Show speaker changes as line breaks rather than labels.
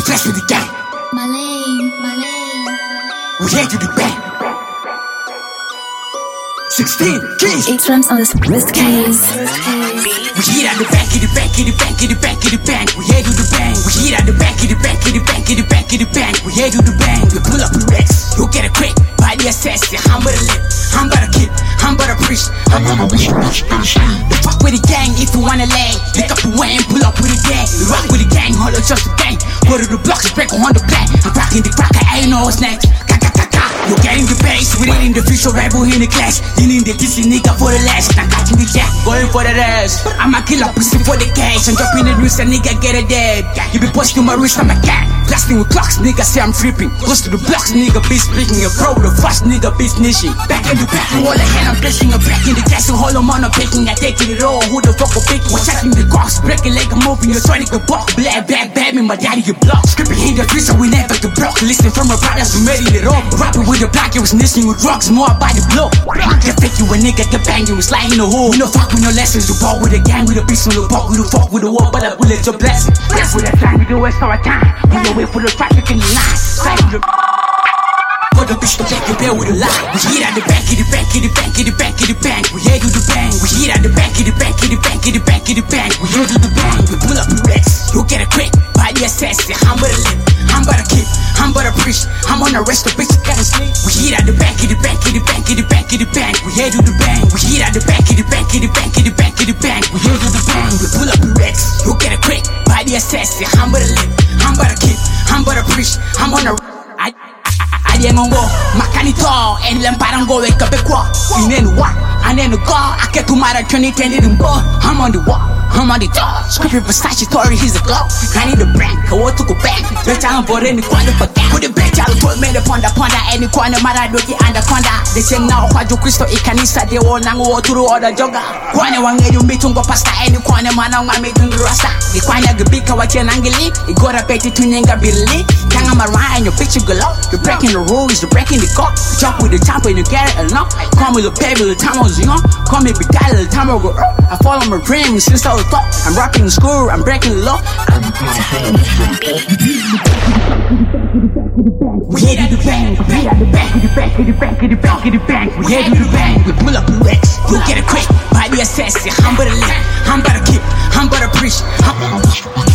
blessed with the gang. We head to the bank. 16 keys.
It drums on this keys.
We hit out the bank, in the bank, in the bank, in the bank, in the bank. We head to the bank. We hit out the bank, in the bank, in the bank, in the bank, in the bank. We head to the bank. We pull up the Rex. You get a quick body assess. I'm about to live. I'm about to keep. I'm about to preach. I'm about to wish. The fuck with the gang if you wanna lay. Pick up the way and pull up with the gang. We rock with the gang, hold up just the gang. Go to the blocks, break on the black. I'm cracking the cracker, I ain't know what's next. You're getting the base, we in the future rebel in the class. You need the DC nigga for the last. I'm catching the jack, going for the rest. I'm a killer pussy for the cash. I'm dropping the news, a nigga get it dead. You be posting my wrist, I'm a cat. Blasting with clocks, nigga say I'm tripping. Close to the blocks, nigga be speaking. A pro, the fast nigga be snitching. Back in the back, all the hell I'm blessing. I'm back in the gas, and hold them on, I'm picking. I taking it all, who the fuck will pick? We're checking the cross, breaking like I'm moving. You're trying to block, black, bad, me, my daddy get blocked. Scripting in the free, so we never get blocked. Listening from my brothers, we made it all. Rapping with the black, it was missing with drugs, more by the blow. Get fake you a nigga, get banged, you was lying in the hole. We no fuck with no lessons, you ball with the gang, with the beast on the park, we don't fuck with the war, but I bullet your blessing. That's with the time, we do it for a time. We don't wait for the traffic in the line. Side the for the bitch to back your bill with a lie. We hit out the bank, in the bank, in the bank, in the bank, in the bank. We head to the bank. We hit out the bank, in the bank, in the bank, in the bank, in the bank. We head to the bank. We pull up the Rex. You get a quick body assess. I'm about to live. I'm about to keep. I'm about to preach. I'm on the rest of bitch, gotta sleep. We hit out the bank, in the bank, in the bank, in the bank, in the bank. We head to the bank. We hit out the bank, in the bank, in the bank, in the bank, in the bank. We head to the bank. We pull up the Rex. You get a quick body assess. I'm about to live. I'm about to keep. I'm about to preach. I'm on the Yengongo, Makanito, and Lamparango, and Quebecois. In any war, and then the car, I get to my attorney, tending go. I'm on the wall, I'm on the door. Scripting Versace story, he's a glow. I need a brand, I want to go back. Bitch, I'm for any corner, but with the bitch, I'll put me the ponda, any corner, Maradoki, anaconda. They say now, Quadro Cristo, Icanisa, they all nango to all the jogger. One you meet on pasta, any corner, man, I'm making the rasta. The corner, the big Kawachi and Angeli, you got a petty to Ninga Billy. Gang, I'm around, your picture galore. You're breaking the rules, you're breaking the clock. Jump with the top and you get it enough. Call me the baby, the time I was young. Call me Big Daddy, the time I go up. I follow my dream since I was top. I'm rocking the school, I'm breaking the law. We head to the bank, we head to the bank, in the bank, in the bank, in the bank, in the bank. We head to the bank, we pull up the Rex. You get a quick body assess. I'm about to live, I'm about to keep, I'm about to preach.